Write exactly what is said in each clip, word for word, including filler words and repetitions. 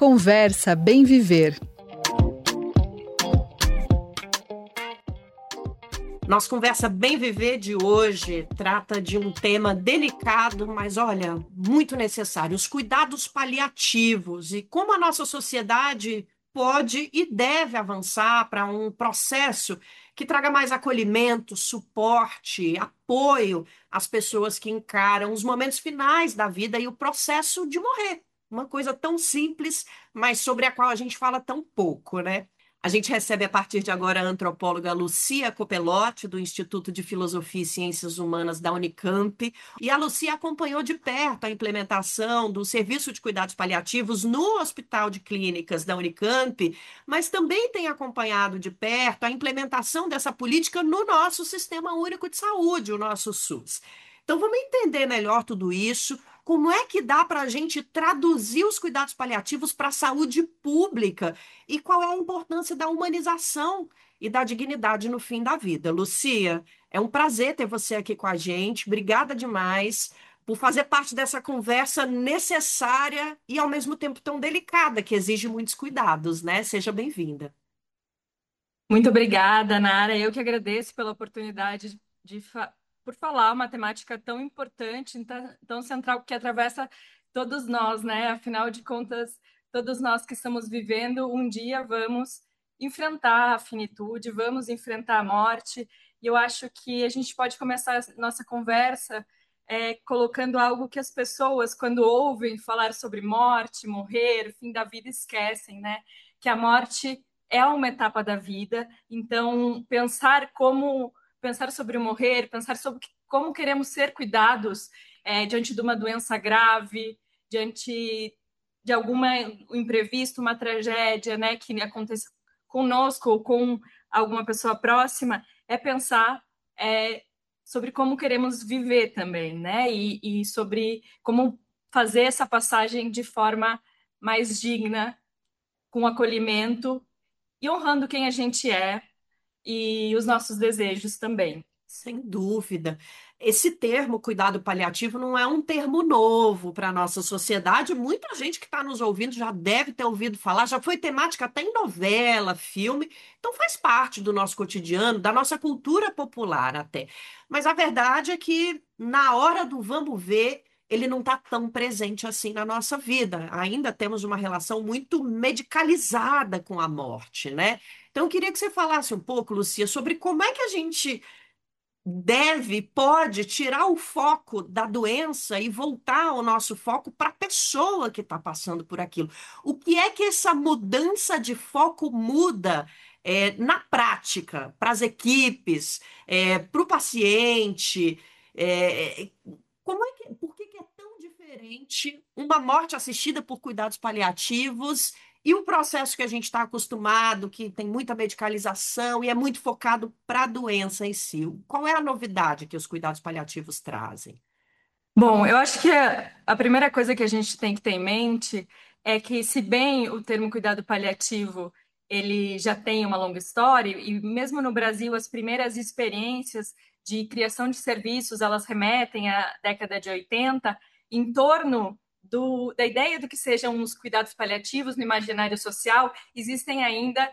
Conversa Bem Viver. Nossa Conversa Bem Viver de hoje trata de um tema delicado, mas olha, muito necessário, os cuidados paliativos e como a nossa sociedade pode e deve avançar para um processo que traga mais acolhimento, suporte, apoio às pessoas que encaram os momentos finais da vida e o processo de morrer. Uma coisa tão simples, mas sobre a qual a gente fala tão pouco, né? A gente recebe a partir de agora a antropóloga Lucia Coppelotti, do Instituto de Filosofia e Ciências Humanas da Unicamp. E a Lucia acompanhou de perto a implementação do serviço de cuidados paliativos no Hospital de Clínicas da Unicamp, mas também tem acompanhado de perto a implementação dessa política no nosso Sistema Único de Saúde, o nosso SUS. Então, vamos entender melhor tudo isso. Como é que dá para a gente traduzir os cuidados paliativos para a saúde pública? E qual é a importância da humanização e da dignidade no fim da vida? Lucia, é um prazer ter você aqui com a gente. Obrigada demais por fazer parte dessa conversa necessária e, ao mesmo tempo, tão delicada, que exige muitos cuidados, né? Seja bem-vinda. Muito obrigada, Nara. Eu que agradeço pela oportunidade de fa por falar uma temática tão importante, tão, tão central, que atravessa todos nós, né? Afinal de contas, todos nós que estamos vivendo, um dia vamos enfrentar a finitude, vamos enfrentar a morte. E eu acho que a gente pode começar a nossa conversa é, colocando algo que as pessoas, quando ouvem falar sobre morte, morrer, fim da vida, esquecem, né? Que a morte é uma etapa da vida, então pensar como pensar sobre o morrer, pensar sobre como queremos ser cuidados é, diante de uma doença grave, diante de algum imprevisto, uma tragédia, né, que acontece conosco ou com alguma pessoa próxima, é pensar é, sobre como queremos viver também, né, e, e sobre como fazer essa passagem de forma mais digna, com acolhimento e honrando quem a gente é e os nossos desejos também. Sem dúvida. Esse termo cuidado paliativo não é um termo novo para a nossa sociedade. Muita gente que está nos ouvindo já deve ter ouvido falar, já foi temática até em novela, filme. Então faz parte do nosso cotidiano, da nossa cultura popular até. Mas a verdade é que na hora do vamos ver, ele não está tão presente assim na nossa vida. Ainda temos uma relação muito medicalizada com a morte, né? Então eu queria que você falasse um pouco, Lucia, sobre como é que a gente deve, pode tirar o foco da doença e voltar o nosso foco para a pessoa que está passando por aquilo. O que é que essa mudança de foco muda é, na prática, para as equipes, é, para o paciente? É, como é que, por que que é tão diferente uma morte assistida por cuidados paliativos e o processo que a gente está acostumado, que tem muita medicalização e é muito focado para a doença em si? Qual é a novidade que os cuidados paliativos trazem? Bom, eu acho que a, a primeira coisa que a gente tem que ter em mente é que, se bem o termo cuidado paliativo ele já tem uma longa história, e mesmo no Brasil as primeiras experiências de criação de serviços elas remetem à década de oitenta, em torno do, da ideia do que sejam os cuidados paliativos no imaginário social, existem ainda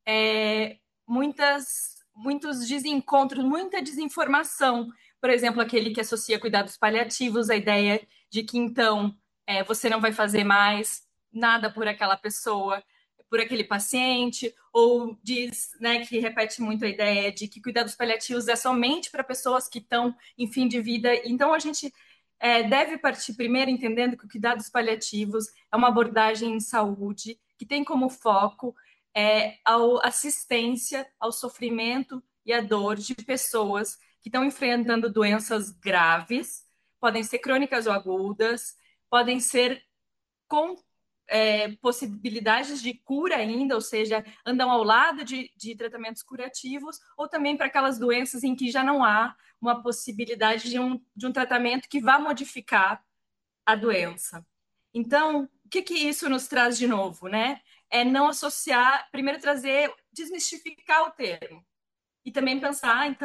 é, muitas, muitos desencontros, muita desinformação. Por exemplo, aquele que associa cuidados paliativos à ideia de que, então, é, você não vai fazer mais nada por aquela pessoa, por aquele paciente, ou diz, né, que repete muito a ideia de que cuidados paliativos é somente para pessoas que estão em fim de vida. Então, a gente é, deve partir primeiro entendendo que cuidados paliativos é uma abordagem em saúde que tem como foco é, a assistência ao sofrimento e à dor de pessoas que estão enfrentando doenças graves, podem ser crônicas ou agudas, podem ser com é, possibilidades de cura ainda, ou seja, andam ao lado de, de tratamentos curativos, ou também para aquelas doenças em que já não há uma possibilidade de um, de um tratamento que vá modificar a doença. Então, o que, que isso nos traz de novo, né? É não associar, primeiro trazer, desmistificar o termo. E também pensar, então,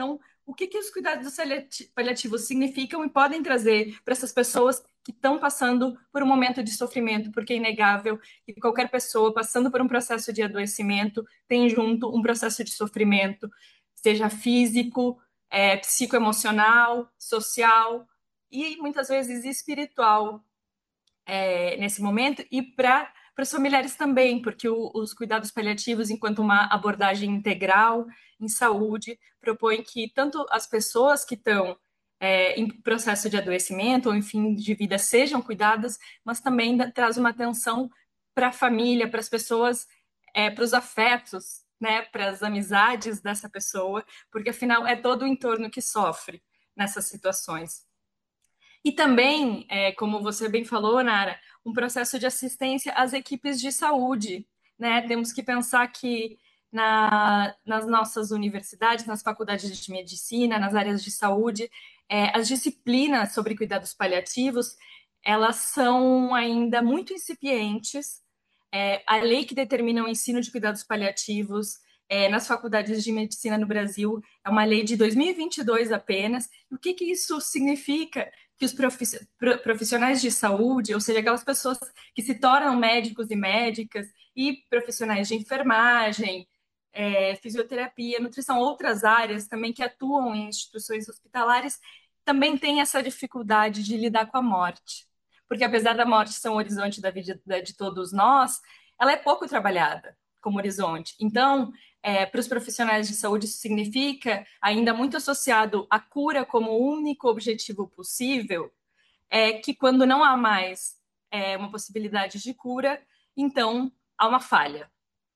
o que, que os cuidados paliativos significam e podem trazer para essas pessoas que estão passando por um momento de sofrimento, porque é inegável que qualquer pessoa passando por um processo de adoecimento tem junto um processo de sofrimento, seja físico, é, psicoemocional, social e muitas vezes espiritual é, nesse momento, e para para os familiares também, porque o, os cuidados paliativos, enquanto uma abordagem integral em saúde, propõe que tanto as pessoas que estão é, em processo de adoecimento ou em fim de vida sejam cuidadas, mas também da, traz uma atenção para a família, para as pessoas, é, para os afetos, né, para as amizades dessa pessoa, porque afinal é todo o entorno que sofre nessas situações. E também, é, como você bem falou, Nara, um processo de assistência às equipes de saúde, né? Temos que pensar que na, nas nossas universidades, nas faculdades de medicina, nas áreas de saúde, é, as disciplinas sobre cuidados paliativos, elas são ainda muito incipientes. É, a lei que determina o ensino de cuidados paliativos é, nas faculdades de medicina no Brasil é uma lei de dois mil e vinte e dois apenas. O que, que isso significa? Que os profissionais de saúde, ou seja, aquelas pessoas que se tornam médicos e médicas, e profissionais de enfermagem, é, fisioterapia, nutrição, outras áreas também que atuam em instituições hospitalares, também têm essa dificuldade de lidar com a morte. Porque apesar da morte ser um horizonte da vida de todos nós, ela é pouco trabalhada como horizonte. Então, é, para os profissionais de saúde, isso significa, ainda muito associado à cura como único objetivo possível, é que quando não há mais é, uma possibilidade de cura, então há uma falha.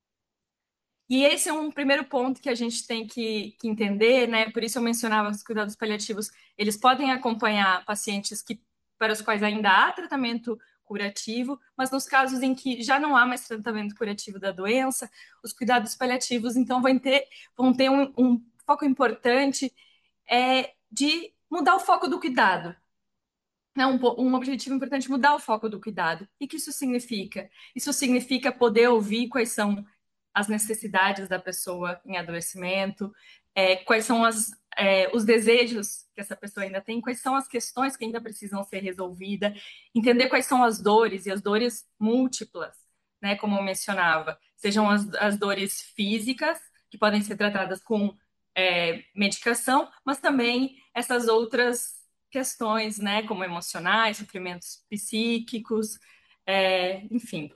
E esse é um primeiro ponto que a gente tem que, que entender, né? Por isso eu mencionava os cuidados paliativos, eles podem acompanhar pacientes que, para os quais ainda há tratamento curativo, mas nos casos em que já não há mais tratamento curativo da doença, os cuidados paliativos, então, vão ter, vão ter um, um foco importante é, de mudar o foco do cuidado. É um, um objetivo importante, mudar o foco do cuidado. E o que isso significa? Isso significa poder ouvir quais são as necessidades da pessoa em adoecimento, é, quais são as, é, os desejos que essa pessoa ainda tem, quais são as questões que ainda precisam ser resolvidas, entender quais são as dores, e as dores múltiplas, né, como eu mencionava, sejam as, as dores físicas, que podem ser tratadas com é, medicação, mas também essas outras questões, né, como emocionais, sofrimentos psíquicos, é, enfim.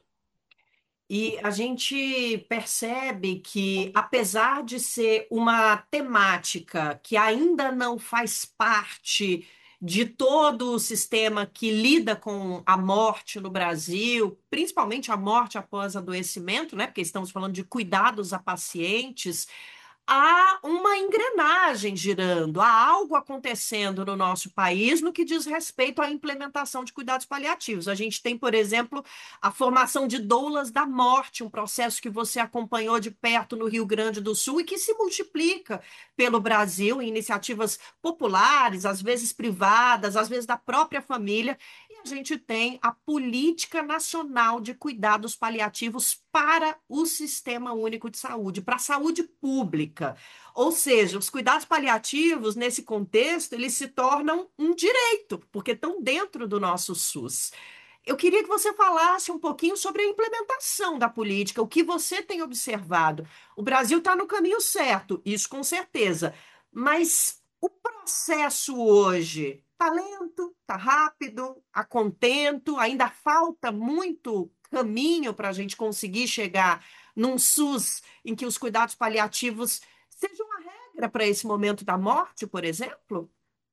E a gente percebe que, apesar de ser uma temática que ainda não faz parte de todo o sistema que lida com a morte no Brasil, principalmente a morte após adoecimento, né? Porque estamos falando de cuidados a pacientes, há uma engrenagem girando, há algo acontecendo no nosso país no que diz respeito à implementação de cuidados paliativos. A gente tem, por exemplo, a formação de doulas da morte, um processo que você acompanhou de perto no Rio Grande do Sul e que se multiplica pelo Brasil em iniciativas populares, às vezes privadas, às vezes da própria família. E a gente tem a Política Nacional de Cuidados Paliativos para o Sistema Único de Saúde, para a saúde pública. Ou seja, os cuidados paliativos, nesse contexto, eles se tornam um direito, porque estão dentro do nosso SUS. Eu queria que você falasse um pouquinho sobre a implementação da política, o que você tem observado. O Brasil está no caminho certo, isso com certeza, mas o processo hoje está lento, está rápido, a contento, ainda falta muito caminho para a gente conseguir chegar num SUS em que os cuidados paliativos sejam uma regra para esse momento da morte, por exemplo?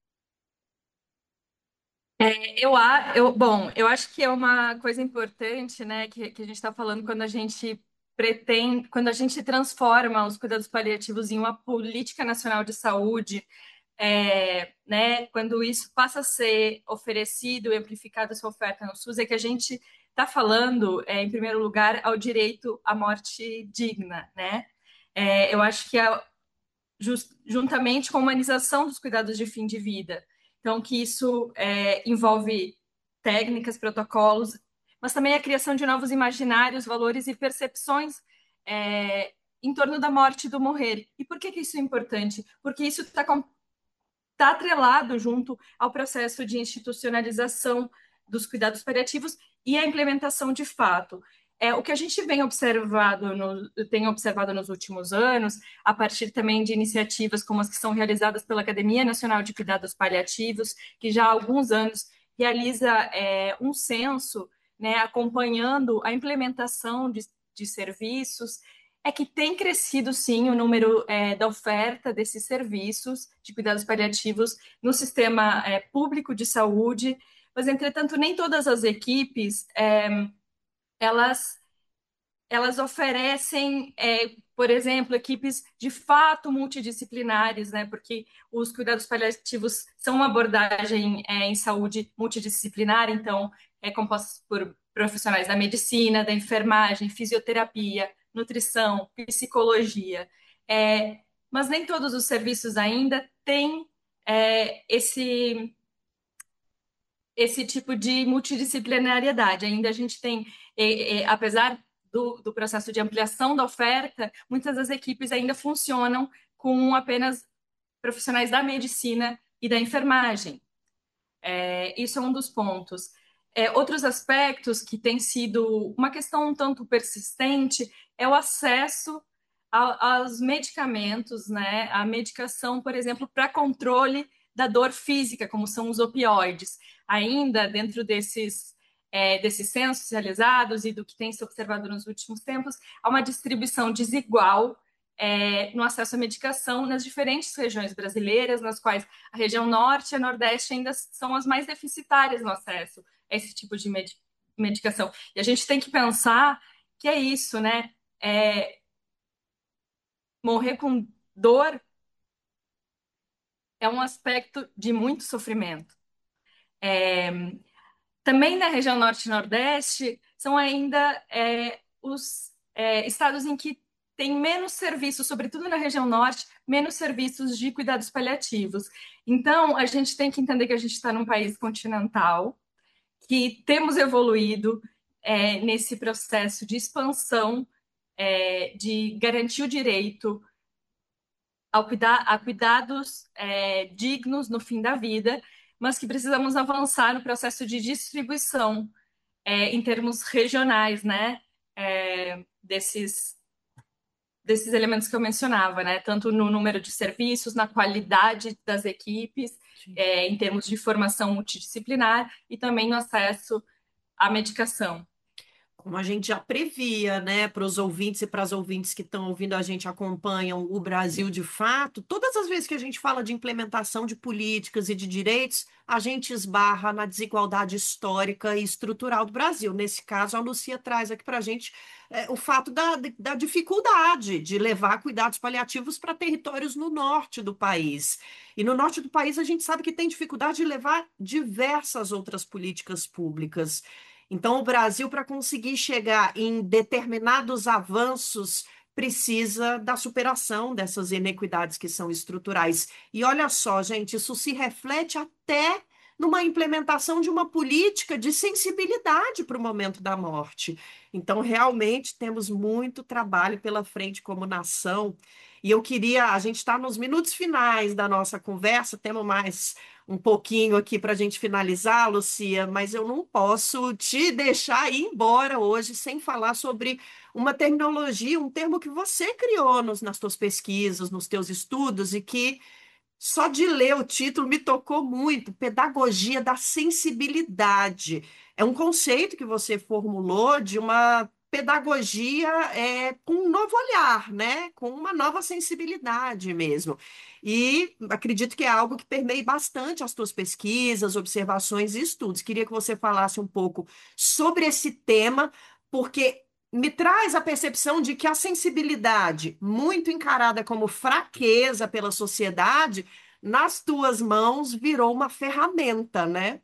Eu, a- eu, bom, eu acho que é uma coisa importante, né, que, que a gente está falando quando a gente pretende, quando a gente transforma os cuidados paliativos em uma política nacional de saúde, é, né, quando isso passa a ser oferecido e amplificado essa oferta no SUS, é que a gente está falando, é, em primeiro lugar, ao direito à morte digna, né? É, eu acho que é jus- juntamente com a humanização dos cuidados de fim de vida. Então, que isso é, envolve técnicas, protocolos, mas também a criação de novos imaginários, valores e percepções é, em torno da morte e do morrer. E por que que isso é importante? Porque isso está está atrelado junto ao processo de institucionalização dos cuidados paliativos e a implementação de fato. É, o que a gente vem observado no, tem observado nos últimos anos, a partir também de iniciativas como as que são realizadas pela Academia Nacional de Cuidados Paliativos, que já há alguns anos realiza é, um censo, né, acompanhando a implementação de, de serviços, é que tem crescido, sim, o número é, da oferta desses serviços de cuidados paliativos no sistema é, público de saúde, mas, entretanto, nem todas as equipes, é, elas, elas oferecem, é, por exemplo, equipes de fato multidisciplinares, né? Porque os cuidados paliativos são uma abordagem é, em saúde multidisciplinar, então é composto por profissionais da medicina, da enfermagem, fisioterapia, nutrição, psicologia. É, mas nem todos os serviços ainda têm é, esse esse tipo de multidisciplinariedade. Ainda a gente tem, é, é, apesar do, do processo de ampliação da oferta, muitas das equipes ainda funcionam com apenas profissionais da medicina e da enfermagem. É, isso é um dos pontos. É, outros aspectos que têm sido uma questão um tanto persistente é o acesso a- aos medicamentos, né? A medicação, por exemplo, para controle da dor física, como são os opioides. Ainda dentro desses, é, desses censos realizados e do que tem se observado nos últimos tempos, há uma distribuição desigual é, no acesso à medicação nas diferentes regiões brasileiras, nas quais a região norte e a nordeste ainda são as mais deficitárias no acesso a esse tipo de med medicação. E a gente tem que pensar que é isso, né? É, morrer com dor é um aspecto de muito sofrimento. É, também na região norte e nordeste são ainda é, os é, estados em que tem menos serviços, sobretudo na região norte, menos serviços de cuidados paliativos. Então, a gente tem que entender que a gente está num país continental, que temos evoluído é, nesse processo de expansão, é, de garantir o direito ao cuidar, a cuidados é, dignos no fim da vida, mas que precisamos avançar no processo de distribuição é, em termos regionais, né? É, desses, desses elementos que eu mencionava, né? Tanto no número de serviços, na qualidade das equipes, é, em termos de formação multidisciplinar e também no acesso à medicação. Como a gente já previa, né, para os ouvintes e para as ouvintes que estão ouvindo a gente acompanham o Brasil de fato, todas as vezes que a gente fala de implementação de políticas e de direitos, a gente esbarra na desigualdade histórica e estrutural do Brasil. Nesse caso, a Lucia traz aqui para a gente é, o fato da, da dificuldade de levar cuidados paliativos para territórios no norte do país. E no norte do país, a gente sabe que tem dificuldade de levar diversas outras políticas públicas. Então, o Brasil, para conseguir chegar em determinados avanços, precisa da superação dessas inequidades que são estruturais. E olha só, gente, isso se reflete até numa implementação de uma política de sensibilidade para o momento da morte. Então, realmente, temos muito trabalho pela frente como nação. E eu queria, a gente está nos minutos finais da nossa conversa, temos mais um pouquinho aqui para a gente finalizar, Lucia, mas eu não posso te deixar ir embora hoje sem falar sobre uma terminologia, um termo que você criou nos, nas suas pesquisas, nos teus estudos, e que só de ler o título me tocou muito, pedagogia da sensibilidade. É um conceito que você formulou de uma pedagogia é, com um novo olhar, né? Com uma nova sensibilidade mesmo. E acredito que é algo que permeia bastante as tuas pesquisas, observações e estudos. Queria que você falasse um pouco sobre esse tema, porque me traz a percepção de que a sensibilidade, muito encarada como fraqueza pela sociedade, nas tuas mãos virou uma ferramenta, né?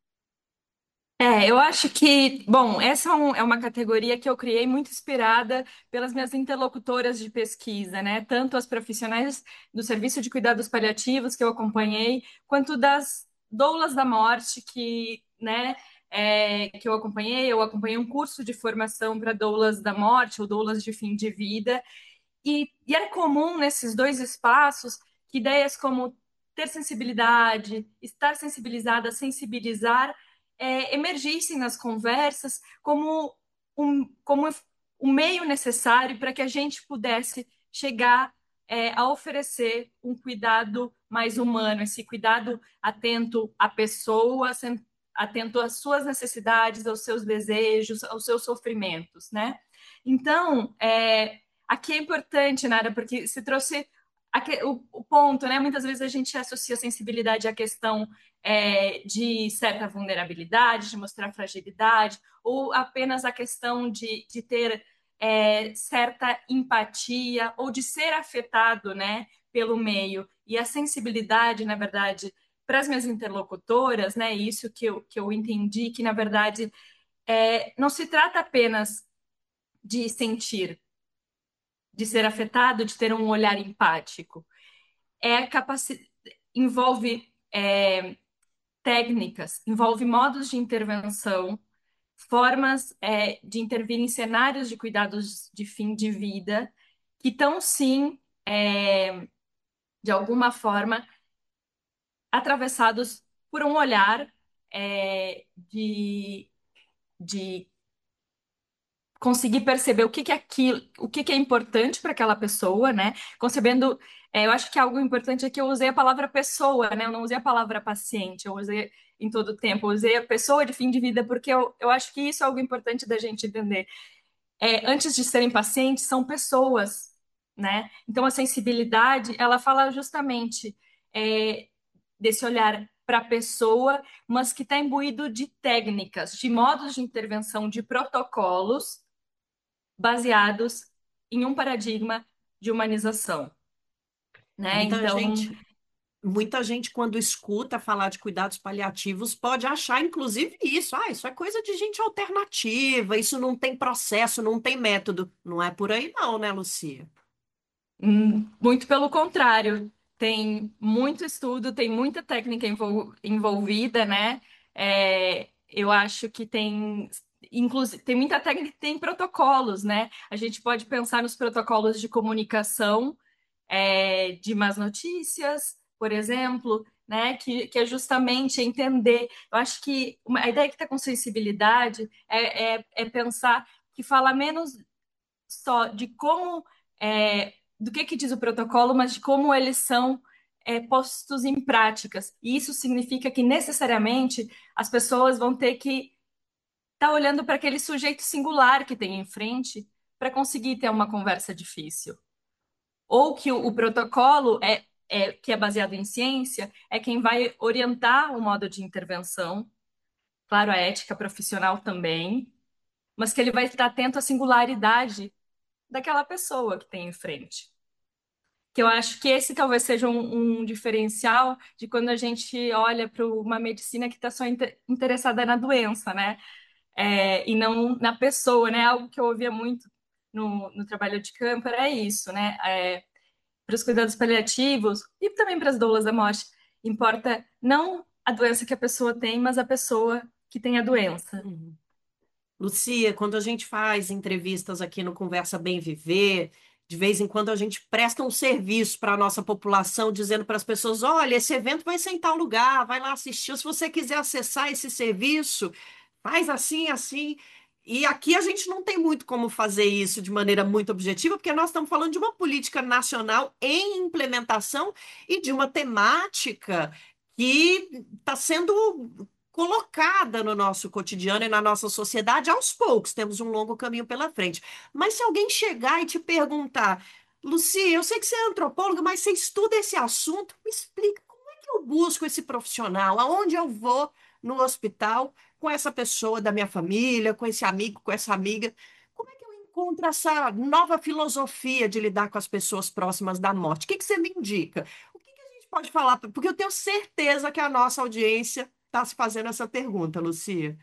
É, eu acho que, bom, essa é, um- é uma categoria que eu criei muito inspirada pelas minhas interlocutoras de pesquisa, né? Tanto as profissionais do Serviço de Cuidados Paliativos que eu acompanhei, quanto das doulas da morte que, né, é, que eu acompanhei. Eu acompanhei um curso de formação para doulas da morte ou doulas de fim de vida, e, e era comum nesses dois espaços que ideias como ter sensibilidade, estar sensibilizada, sensibilizar, é, emergissem nas conversas como um, como um meio necessário para que a gente pudesse chegar é, a oferecer um cuidado mais humano, esse cuidado atento à pessoa, atento às suas necessidades, aos seus desejos, aos seus sofrimentos, né? Então, é, aqui é importante, Nara, porque se trouxe aqui, o, o, ponto, né? Muitas vezes a gente associa a sensibilidade à questão é, de certa vulnerabilidade, de mostrar fragilidade, ou apenas a questão de, de ter é, certa empatia ou de ser afetado, né, pelo meio. E a sensibilidade, na verdade, para as minhas interlocutoras, né, isso que eu, que eu entendi, que, na verdade, é, não se trata apenas de sentir, de ser afetado, de ter um olhar empático. É capaci... envolve é, técnicas, envolve modos de intervenção, formas é, de intervir em cenários de cuidados de fim de vida, que estão, sim, é, de alguma forma, atravessados por um olhar é, de, de conseguir perceber o que, que é aquilo, o que, que é importante para aquela pessoa, né? Concebendo, é, eu acho que algo importante é que eu usei a palavra pessoa, né? Eu não usei a palavra paciente, eu usei em todo o tempo, eu usei a pessoa de fim de vida, porque eu, eu acho que isso é algo importante da gente entender. É, antes de serem pacientes, são pessoas, né? Então a sensibilidade, ela fala justamente é, desse olhar para a pessoa, mas que está imbuído de técnicas, de modos de intervenção, de protocolos baseados em um paradigma de humanização, né? Muita Então, gente, muita gente, quando escuta falar de cuidados paliativos, pode achar, inclusive, isso. Ah, isso é coisa de gente alternativa, isso não tem processo, não tem método. Não é por aí, não, né, Lucia? hum, muito pelo contrário, tem muito estudo, tem muita técnica envol- envolvida, né? É, eu acho que tem, inclusive, tem muita técnica, tem protocolos, né? A gente pode pensar nos protocolos de comunicação é, de más notícias, por exemplo, né, que, que é justamente entender. Eu acho que uma, a ideia que está com sensibilidade é, é, é pensar que fala menos só de como, é, do que, que diz o protocolo, mas de como eles são é, postos em práticas. E isso significa que necessariamente as pessoas vão ter que estar tá olhando para aquele sujeito singular que tem em frente para conseguir ter uma conversa difícil ou que o, o protocolo é, é que é baseado em ciência é quem vai orientar o modo de intervenção, claro, a ética profissional também, mas que ele vai estar atento à singularidade daquela pessoa que tem em frente. Que eu acho que esse talvez seja um, um diferencial de quando a gente olha para uma medicina que está só inter- interessada na doença, né? É, e não na pessoa, né? Algo que eu ouvia muito no, no trabalho de campo era isso, né? É, para os cuidados paliativos e também para as doulas da morte, importa não a doença que a pessoa tem, mas a pessoa que tem a doença. Uhum. Lucia, quando a gente faz entrevistas aqui no Conversa Bem Viver, de vez em quando a gente presta um serviço para a nossa população, dizendo para as pessoas: olha, esse evento vai ser em tal lugar, vai lá assistir. Ou se você quiser acessar esse serviço, faz assim, assim. E aqui a gente não tem muito como fazer isso de maneira muito objetiva, porque nós estamos falando de uma política nacional em implementação e de uma temática que está sendo colocada no nosso cotidiano e na nossa sociedade aos poucos. Temos um longo caminho pela frente. Mas se alguém chegar e te perguntar: Lucia, eu sei que você é antropóloga, mas você estuda esse assunto, me explica como é que eu busco esse profissional, aonde eu vou no hospital com essa pessoa da minha família, com esse amigo, com essa amiga. Como é que eu encontro essa nova filosofia de lidar com as pessoas próximas da morte? O que que você me indica? O que que a gente pode falar? Porque eu tenho certeza que a nossa audiência está se fazendo essa pergunta, Lucia.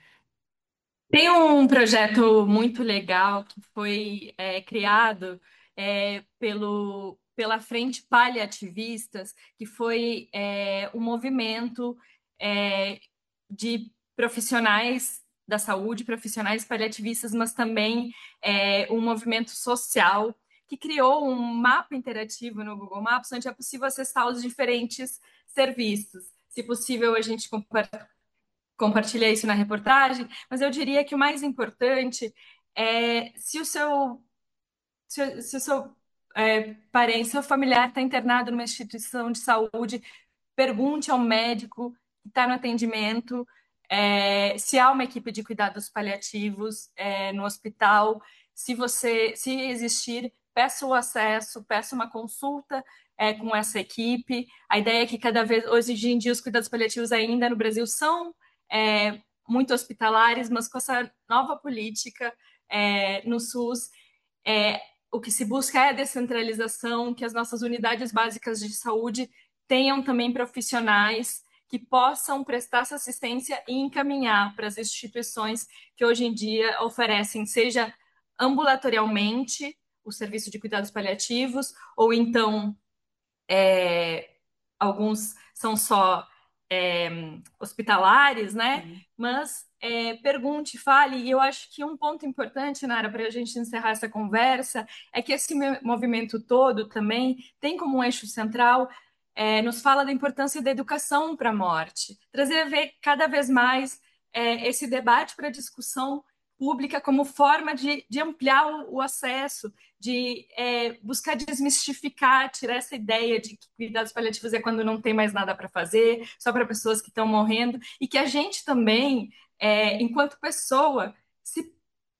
Tem um projeto muito legal que foi é, criado é, pelo, pela Frente Paliativistas, que foi é, um movimento é, de profissionais da saúde, profissionais paliativistas, mas também é, um movimento social que criou um mapa interativo no Google Maps, onde é possível acessar os diferentes serviços. Se possível, a gente compartilha isso na reportagem, mas eu diria que o mais importante é se o seu, se, o- se o seu é, parente, seu familiar está internado numa instituição de saúde, pergunte ao médico que está no atendimento é, se há uma equipe de cuidados paliativos é, no hospital. Se você, se existir, peça o acesso, peça uma consulta é, com essa equipe. A ideia é que cada vez, hoje em dia, os cuidados paliativos ainda no Brasil são é, muito hospitalares, mas com essa nova política é, no SUS, é, o que se busca é a descentralização, que as nossas unidades básicas de saúde tenham também profissionais que possam prestar essa assistência e encaminhar para as instituições que hoje em dia oferecem, seja ambulatorialmente o serviço de cuidados paliativos, ou então é, alguns são só é, hospitalares, né? Sim. Mas é, pergunte, fale, e eu acho que um ponto importante, Nara, para a gente encerrar essa conversa, é que esse movimento todo também tem como um eixo central, é, nos fala da importância da educação para a morte, trazer a ver cada vez mais é, esse debate para discussão pública como forma de, de ampliar o, o acesso, de é, buscar desmistificar, tirar essa ideia de que cuidados paliativos é quando não tem mais nada para fazer, só para pessoas que estão morrendo, e que a gente também, é, enquanto pessoa, se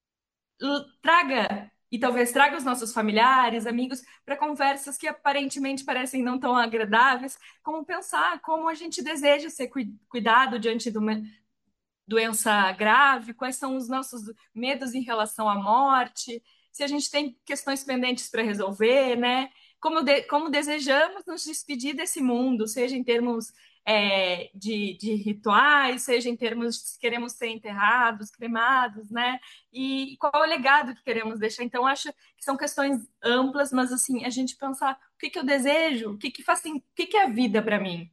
traga e talvez traga os nossos familiares, amigos, para conversas que aparentemente parecem não tão agradáveis, como pensar como a gente deseja ser cuidado diante de uma doença grave, quais são os nossos medos em relação à morte, se a gente tem questões pendentes para resolver, né? Como, de, como desejamos nos despedir desse mundo, seja em termos é, de, de rituais, seja em termos de se queremos ser enterrados, cremados, né? E qual é o legado que queremos deixar. Então, acho que são questões amplas, mas assim, a gente pensar o que, que eu desejo, o que, que faz, assim, o que, que é a vida para mim?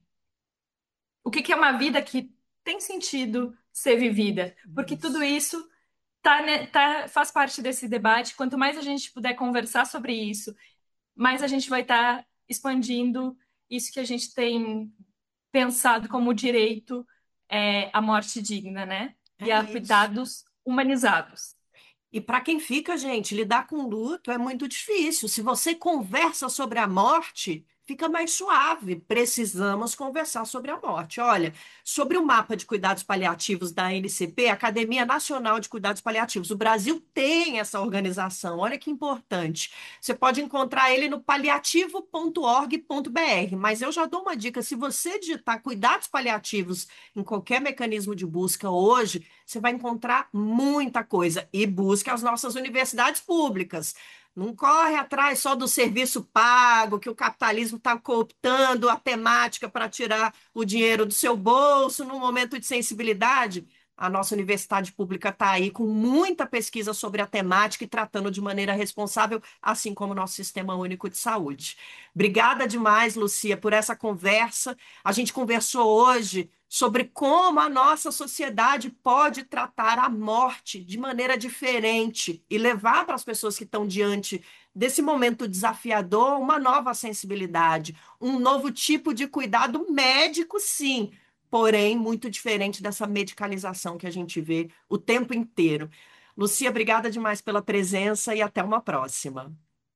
O que, que é uma vida que tem sentido ser vivida? Porque tudo isso tá, né, tá, faz parte desse debate. Quanto mais a gente puder conversar sobre isso, mais a gente vai estar expandindo isso que a gente tem pensado como direito é, à morte digna, né? E É a isso. cuidados humanizados. E para quem fica, gente, lidar com luto é muito difícil. Se você conversa sobre a morte, fica mais suave. Precisamos conversar sobre a morte. Olha, sobre o mapa de cuidados paliativos da A N C P, Academia Nacional de Cuidados Paliativos, o Brasil tem essa organização. Olha que importante. Você pode encontrar ele no paliativo ponto org ponto br, mas eu já dou uma dica: se você digitar cuidados paliativos em qualquer mecanismo de busca hoje, você vai encontrar muita coisa. E busque as nossas universidades públicas. Não corre atrás só do serviço pago, que o capitalismo está cooptando a temática para tirar o dinheiro do seu bolso num momento de sensibilidade. A nossa universidade pública está aí com muita pesquisa sobre a temática e tratando de maneira responsável, assim como o nosso Sistema Único de Saúde. Obrigada demais, Lucia, por essa conversa. A gente conversou hoje sobre como a nossa sociedade pode tratar a morte de maneira diferente e levar para as pessoas que estão diante desse momento desafiador uma nova sensibilidade, um novo tipo de cuidado médico, sim, porém muito diferente dessa medicalização que a gente vê o tempo inteiro. Lucia, obrigada demais pela presença e até uma próxima.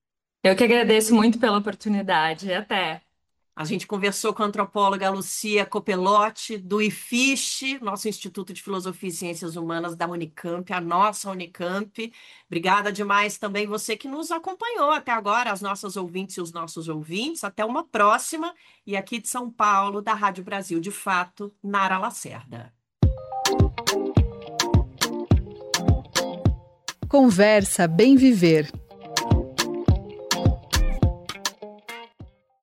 Eu que agradeço muito pela oportunidade. Até. A gente conversou com a antropóloga Lucia Copelotti, do I F I S H, nosso Instituto de Filosofia e Ciências Humanas da Unicamp, a nossa Unicamp. Obrigada demais também você que nos acompanhou até agora, as nossas ouvintes e os nossos ouvintes. Até uma próxima. E aqui de São Paulo, da Rádio Brasil de Fato, Nara Lacerda. Conversa Bem Viver.